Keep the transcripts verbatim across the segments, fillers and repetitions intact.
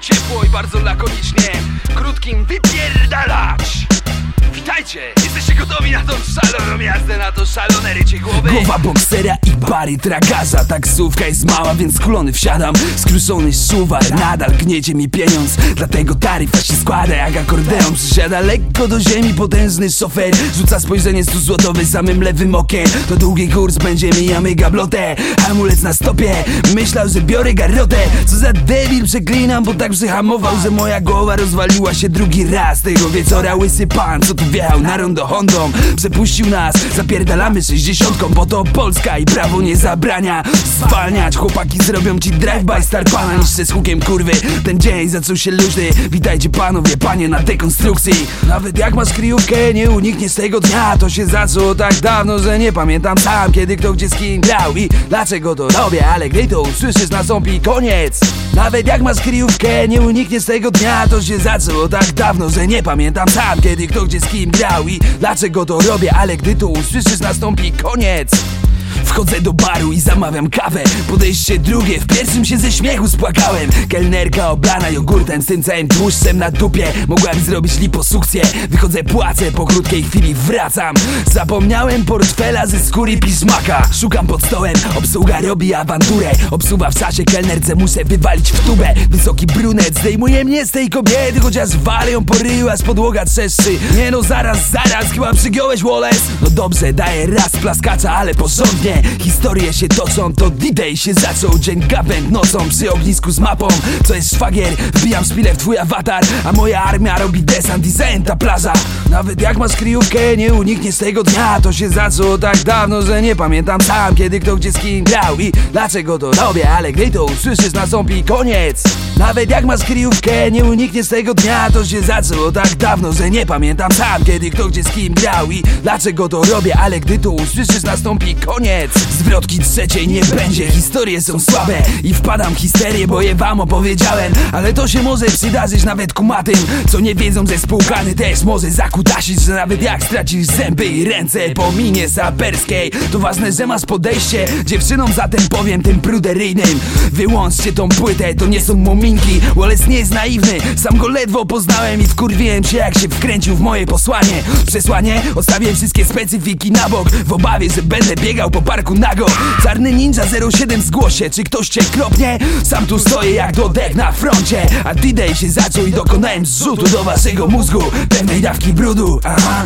ciepło i bardzo lakonicznie, krótkim wypierdalać. Witajcie, jesteście gotowi na tą szaloną jazdę, na to szalone rycie głowy? Głowa boksera i bary tragarza. Taksówka jest mała, więc skulony wsiadam. Skruszony szuwar, nadal gniecie mi pieniądz, dlatego taryfa się składa jak akordeon. Przysiada lekko do ziemi potężny szofer, rzuca spojrzenie stu złotowy samym lewym okiem. To długi kurs, będzie mijamy gablotę, hamulec na stopie, myślał, że biorę garrotę. Co za debil, przeklinam, bo tak przyhamował, że moja głowa rozwaliła się drugi raz. Tego wieczora łysy pan, co tu wjechał na rondo Hondą, przepuścił nas, zapierdalamy sześćdziesiątką, bo to Polska i prawo nie zabrania zwalniać. Chłopaki zrobią ci drive-by star pana, niszczę z hukiem kurwy. Ten dzień zaczął się luźny, witajcie panowie, panie na dekonstrukcji. Nawet jak masz kryjówkę, nie unikniesz tego dnia. To się zaczęło tak dawno, że nie pamiętam sam, kiedy kto gdzie z kim grał i dlaczego to robię, ale gdy to usłyszysz, nastąpi koniec. Nawet jak masz kryjówkę, nie unikniesz tego dnia. To się zaczęło tak dawno, że nie pamiętam sam, kiedy kto gdzie z kim grał i dlaczego to robię, ale gdy to usłyszysz, nastąpi koniec. Wchodzę do baru i zamawiam kawę. Podejście drugie, w pierwszym się ze śmiechu spłakałem. Kelnerka oblana jogurtem z tym całym tłuszczem na dupie, mogłaby zrobić liposukcję. Wychodzę, płacę, po krótkiej chwili wracam. Zapomniałem portfela ze skóry piżmaka. Szukam pod stołem, obsługa robi awanturę. Obsuwa w czasie, kelnerce muszę wywalić w tubę. Wysoki brunet zdejmuje mnie z tej kobiety, chociaż walę ją po ryju, aż podłoga trzeszczy. Nie no, zaraz, zaraz, chyba przygiąłeś, Wallace? No dobrze, daję raz plaskacza, ale porządnie. Historie się toczą, to D-Day się zaczął. Dzień gawęd nocą przy ognisku z mapą. Co jest szwagier? Wbijam szpilę w twój awatar, a moja armia robi desant i zajęta plaża. Nawet jak masz kryjówkę, nie unikniesz tego dnia. To się zaczęło tak dawno, że nie pamiętam sam, kiedy kto gdzie z kim grał i dlaczego to robię, ale gdy to usłyszysz, nastąpi koniec. Nawet jak masz kryjówkę, nie unikniesz tego dnia. To się zaczęło tak dawno, że nie pamiętam sam, kiedy kto gdzie z kim grał i dlaczego to robię, ale gdy to usłyszysz, nastąpi koniec. Zwrotki trzeciej nie będzie, historie są słabe i wpadam w histerię, bo je wam opowiedziałem. Ale to się może przydarzyć nawet kumatym, co nie wiedzą, że spłukany też może zakutasić, że nawet jak stracisz zęby i ręce po minie saperskiej, to ważne, że masz podejście. Dziewczynom zatem powiem tym pruderyjnym: wyłączcie tą płytę, to nie są mominki. Wallace nie jest naiwny, sam go ledwo poznałem i wkurwiłem się, jak się wkręcił w moje posłanie. Przesłanie? Odstawię wszystkie specyfiki na bok, w obawie, że będę biegał po parku nago. Czarny ninja zero siedem zgłoś się, czy ktoś cię kropnie? Sam tu stoję jak dodek na froncie, a D-Day się zaczął i dokonałem zrzutu do waszego mózgu pewnej dawki brudu. Aha.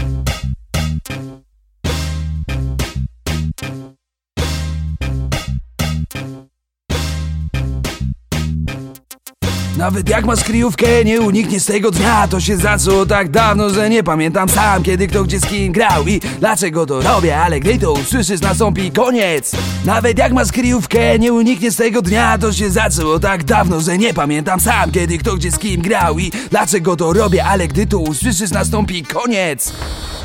Nawet jak masz kryjówkę, nie unikniesz tego dnia. To się zaczęło tak dawno, że nie pamiętam sam, kiedy kto gdzie z kim grał i dlaczego to robię, ale gdy to usłyszysz, nastąpi koniec. Nawet jak masz kryjówkę, nie unikniesz tego dnia. To się zaczęło tak dawno, że nie pamiętam sam, kiedy kto gdzie z kim grał i dlaczego to robię, ale gdy to usłyszysz, nastąpi koniec.